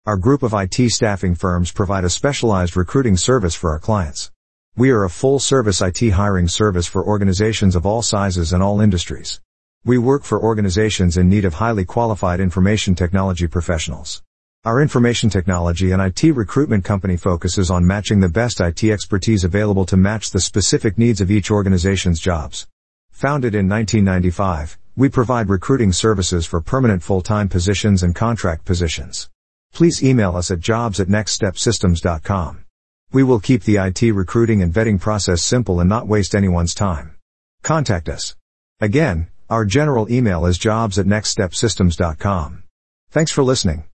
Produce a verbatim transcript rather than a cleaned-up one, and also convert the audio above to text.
Our group of I T staffing firms provide a specialized recruiting service for our clients. We are a full-service I T hiring service for organizations of all sizes and all industries. We work for organizations in need of highly qualified information technology professionals. Our information technology and I T recruitment company focuses on matching the best I T expertise available to match the specific needs of each organization's jobs. Founded in nineteen ninety-five, we provide recruiting services for permanent full-time positions and contract positions. Please email us at jobs at next step systems dot com. We will keep the I T recruiting and vetting process simple and not waste anyone's time. Contact us. Again, our general email is jobs at next step systems dot com. Thanks for listening.